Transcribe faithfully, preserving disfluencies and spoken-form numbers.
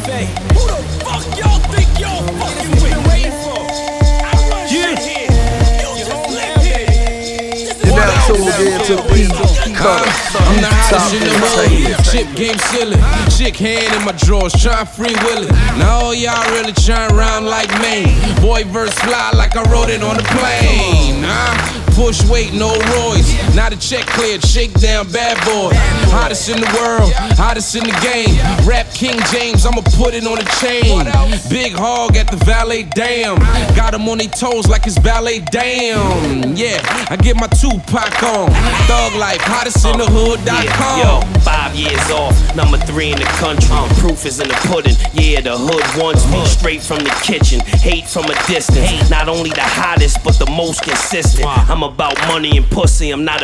Faye. Who the fuck y'all think y'all fucking with? Been waiting for. I run shit here. You just live here. You're now tuned in to P Cutter. I'm the hottest in the hood. Chip game silly. Chick hand in my drawers, trying free will it. Now all y'all really trying round like me. Boy verse fly like I wrote it on the plane. Huh? Push weight, no Royce. Now the check cleared, shake down, bad boy. Hottest in the world, hottest in the game. Rap King James, I'ma put it on a chain. Big hog at the valet, damn. Got him on their toes like it's ballet, damn. Yeah, I get my Tupac on. Thug life, hottest in the hood dot com. Yo, five years off, number three in the country. Proof is in the pudding. Yeah, the hood wants me straight from the kitchen. Hate from a distance. Not only the hottest, but the most consistent. I'm about money and pussy, I'm not